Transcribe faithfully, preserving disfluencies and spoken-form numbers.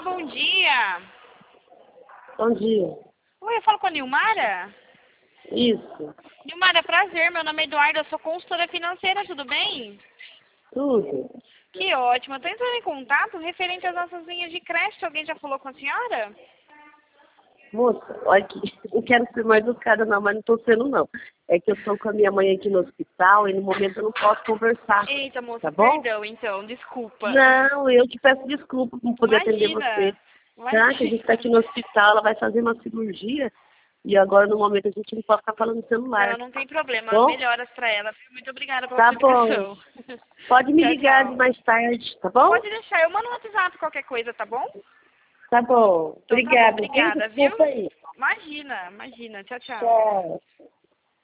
bom dia. Bom dia. Oi, eu falo com a Nilmara? Isso. Nilmara, prazer. Meu nome é Eduardo, eu sou consultora financeira, tudo bem? Tudo. Que ótimo. Eu tô entrando em contato referente às nossas linhas de crédito. Alguém já falou com a senhora? Moça, olha que não quero ser mais educada não, mas não estou sendo não. É que eu estou com a minha mãe aqui no hospital e no momento eu não posso conversar. Eita, moça, Tá bom? perdão, então, desculpa. Não, eu que peço desculpa por não poder atender você. Imagina, Tá? Que a gente está aqui no hospital, ela vai fazer uma cirurgia e agora no momento a gente não pode ficar falando no celular. Não, não tem problema. Bom? Melhoras pra ela. Muito obrigada pela Tá explicação. bom. Pode me Tchau, ligar tchau. mais tarde, tá bom? Pode deixar, eu mando um WhatsApp qualquer coisa, tá bom? Tá bom. Então tá bom, Obrigada. Tem obrigada, viu? desculpa aí. Imagina, imagina. Tchau, tchau. Tchau.